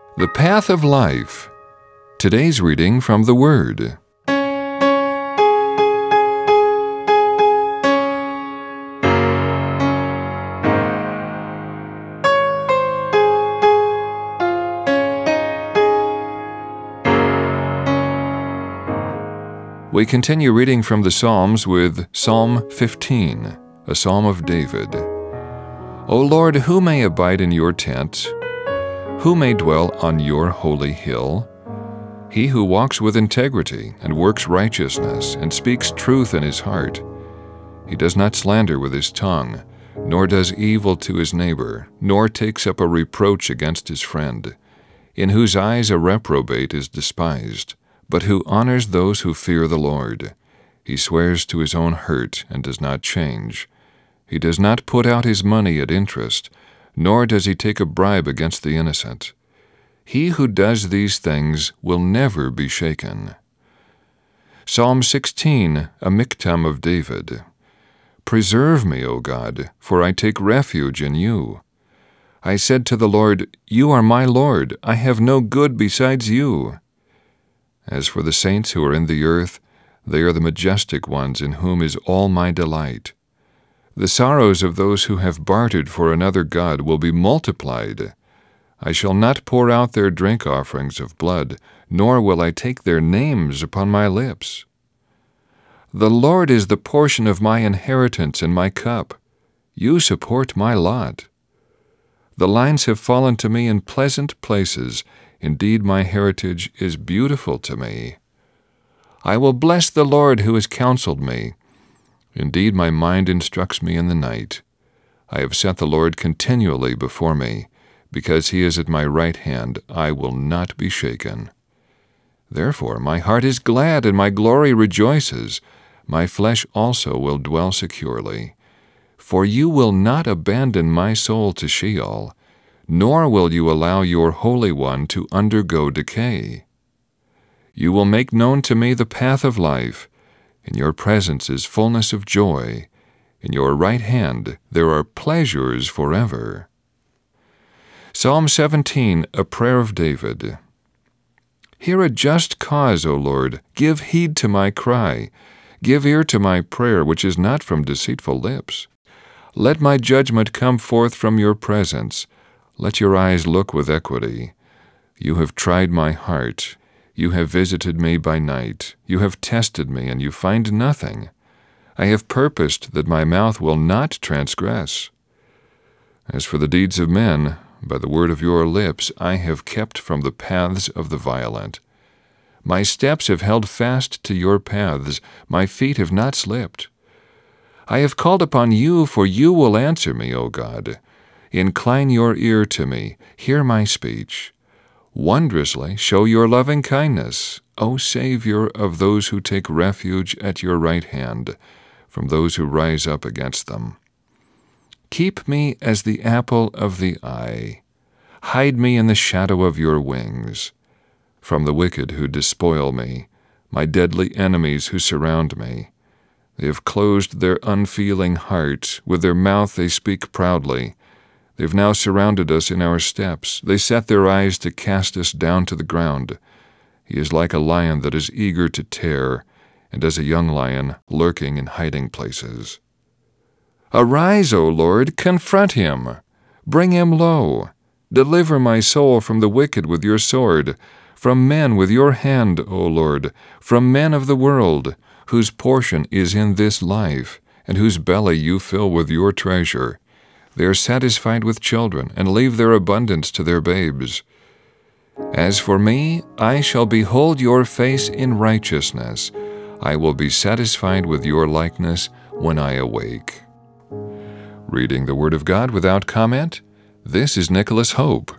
The Path of Life. Today's reading from the Word. We continue reading from the Psalms with Psalm 15, a psalm of David. O Lord, who may abide in your tent? Who may dwell on your holy hill? He who walks with integrity and works righteousness and speaks truth in his heart. He does not slander with his tongue, nor does evil to his neighbor, nor takes up a reproach against his friend, in whose eyes a reprobate is despised, but who honors those who fear the Lord. He swears to his own hurt and does not change. He does not put out his money at interest, nor does he take a bribe against the innocent. He who does these things will never be shaken. Psalm 16, a miktam of David. Preserve me, O God, for I take refuge in you. I said to the Lord, You are my Lord, I have no good besides you. As for the saints who are in the earth, they are the majestic ones in whom is all my delight. The sorrows of those who have bartered for another god will be multiplied. I shall not pour out their drink offerings of blood, nor will I take their names upon my lips. The Lord is the portion of my inheritance and my cup. You support my lot. The lines have fallen to me in pleasant places. Indeed, my heritage is beautiful to me. I will bless the Lord who has counseled me. Indeed, my mind instructs me in the night. I have set the Lord continually before me. Because he is at my right hand, I will not be shaken. Therefore my heart is glad and my glory rejoices. My flesh also will dwell securely. For you will not abandon my soul to Sheol, nor will you allow your Holy One to undergo decay. You will make known to me the path of life. In your presence is fullness of joy. In your right hand there are pleasures forever. Psalm 17, a prayer of David. Hear a just cause, O Lord. Give heed to my cry. Give ear to my prayer, which is not from deceitful lips. Let my judgment come forth from your presence. Let your eyes look with equity. You have tried my heart. You have visited me by night. You have tested me, and you find nothing. I have purposed that my mouth will not transgress. As for the deeds of men, by the word of your lips I have kept from the paths of the violent. My steps have held fast to your paths. My feet have not slipped. I have called upon you, for you will answer me, O God. Incline your ear to me. Hear my speech. Wondrously show your loving kindness, O Savior of those who take refuge at your right hand, from those who rise up against them. Keep me as the apple of the eye. Hide me in the shadow of your wings. From the wicked who despoil me, my deadly enemies who surround me. They have closed their unfeeling heart. With their mouth they speak proudly. They have now surrounded us in our steps. They set their eyes to cast us down to the ground. He is like a lion that is eager to tear, and as a young lion lurking in hiding places. Arise, O Lord, confront him. Bring him low. Deliver my soul from the wicked with your sword, from men with your hand, O Lord, from men of the world, whose portion is in this life, and whose belly you fill with your treasure. They are satisfied with children, and leave their abundance to their babes. As for me, I shall behold your face in righteousness. I will be satisfied with your likeness when I awake. Reading the Word of God without comment, this is Nicholas Hope.